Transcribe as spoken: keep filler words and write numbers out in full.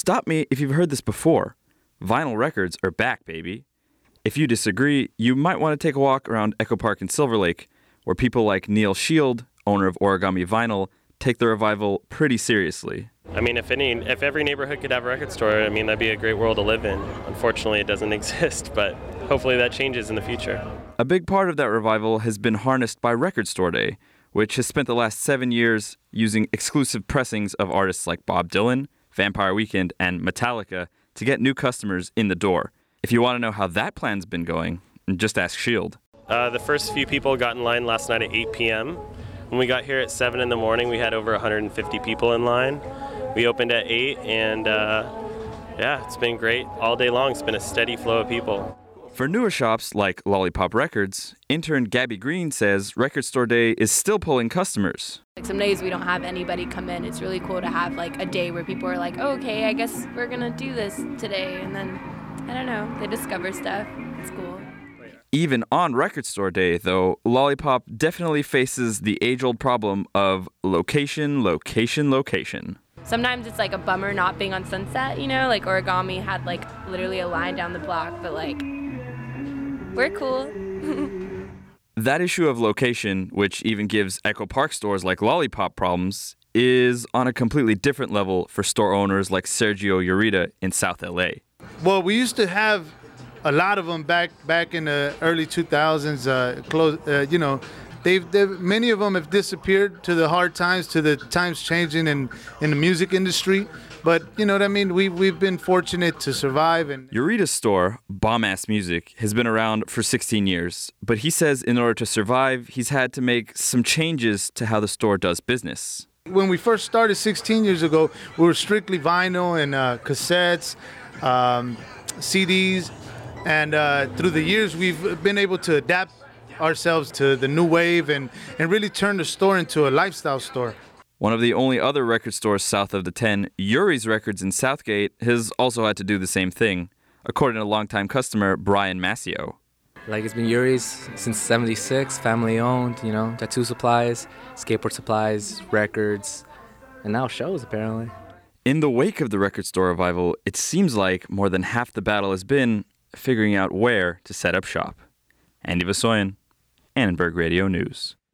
Stop me if you've heard this before. Vinyl records are back, baby. If you disagree, you might want to take a walk around Echo Park in Silver Lake, where people like Neil Shield, owner of Origami Vinyl, take the revival pretty seriously. I mean, if any, if every neighborhood could have a record store, I mean, that'd be a great world to live in. Unfortunately, it doesn't exist, but hopefully that changes in the future. A big part of that revival has been harnessed by Record Store Day, which has spent the last seven years using exclusive pressings of artists like Bob Dylan, Vampire Weekend, and Metallica to get new customers in the door. If you want to know how that plan's been going, just ask Shield. Uh, the first few people got in line last night at eight p.m. When we got here at seven in the morning, we had over one hundred fifty people in line. We opened at eight, and uh, yeah, it's been great all day long. It's been a steady flow of people. For newer shops like Lollipop Records, intern Gabby Green says Record Store Day is still pulling customers. Like some days we don't have anybody come in. It's really cool to have like a day where people are like, oh, okay, I guess we're gonna do this today, and then I don't know, they discover stuff. It's cool. Even on Record Store Day, though, Lollipop definitely faces the age-old problem of location, location, location. Sometimes it's like a bummer not being on Sunset, you know, like Origami had like literally a line down the block, but like, we're cool. That issue of location, which even gives Echo Park stores like Lollipop problems, is on a completely different level for store owners like Sergio Urita in South L A. Well, we used to have a lot of them back back in the early two thousands. Uh, close, uh, you know, they've, they've many of them have disappeared to the hard times, to the times changing in in the music industry. But you know what I mean? We we've been fortunate to survive. And Urita's store, Bomb Ass Music, has been around for sixteen years. But he says in order to survive, he's had to make some changes to how the store does business. When we first started sixteen years ago, we were strictly vinyl and uh, cassettes, um, C Ds. And uh, through the years, we've been able to adapt ourselves to the new wave and, and really turn the store into a lifestyle store. One of the only other record stores south of the ten, Yuri's Records in Southgate, has also had to do the same thing, according to longtime customer Brian Massio. Like, it's been Yuri's since seventy-six, family owned, you know, tattoo supplies, skateboard supplies, records, and now shows, apparently. In the wake of the record store revival, it seems like more than half the battle has been figuring out where to set up shop. Andy Vasoyan, Annenberg Radio News.